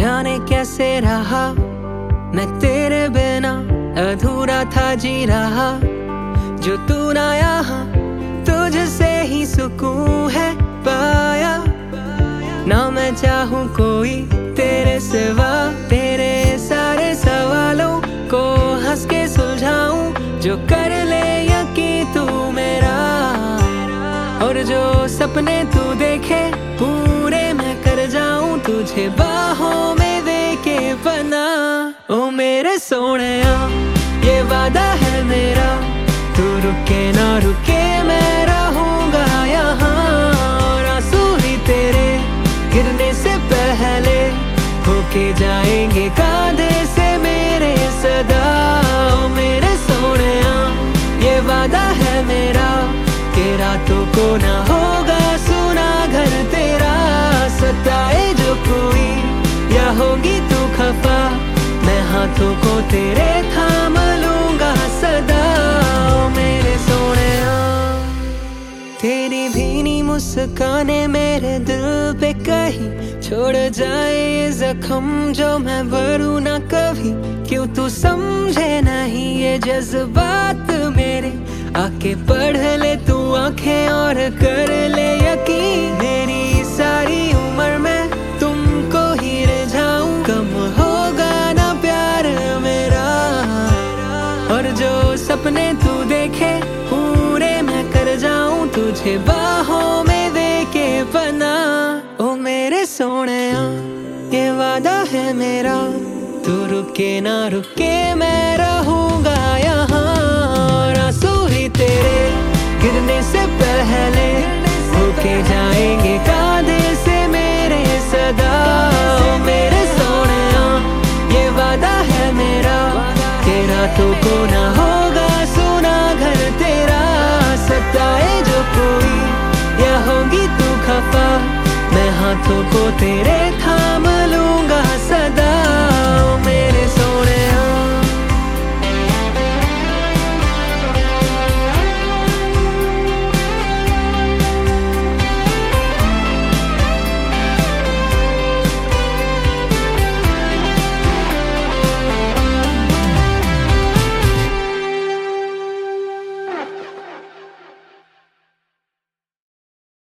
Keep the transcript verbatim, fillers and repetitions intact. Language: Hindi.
जाने कैसे रहा मैं तेरे बिना, अधूरा था जी रहा जो तू ना यहाँ, तुझसे ही सुकून है पाया। ना मैं चाहूँ कोई तेरे सिवा, तेरे सारे सवालों को हंस के सुलझाऊं, जो कर ले यकीन तू मेरा, और जो सपने तू देखे पूरे मैं कर जाऊं, तुझे बाहों में दे के बना। ओ मेरे सोनिया ये वादा है मेरा, तू रुके ना रुके मैं रहूंगा यहाँ, और आंसू ही तेरे गिरने से पहले होके जाएंगे कांधे से मेरे सदा। ओ मेरे सोनिया ये वादा है मेरा, कि रातों को ना होगा सुना घर तेरा, सताए जो कोई या होगी तू खफा, मैं हाथों को तेरे थाम लूंगा सदा। ओ मेरे सोनिया तेरी भीनी मुस्काने मेरे दिल पे कहीं छोड़ जाए ये जख्म जो मैं भरूं ना कभी, क्यों तू समझे नहीं ये जज्बात मेरे, आके पढ़ ले तू आंखें और कर ले यकीन, मेरी सारी उम्र में तुमको ही रिझाऊं, कम होगा ना प्यार मेरा, और जो सपने तू देखे पूरे मैं कर जाऊं, तुझे बाहों में दे के बना। ओ मेरे सोनिया ये वादा है मेरा, तू रुके ना रुके मैं रहूंगा यहाँ, और आंसू ही तेरे गिरने से पहले होके जाएंगे कांधे से मेरे सदा। ओ मेरे सोनिया ये वादा है मेरा, तेरा तो को ना होगा सुना घर तेरा, सताए जो कोई या होगी तू खफा, मैं हाथों को तेरे थाम लूं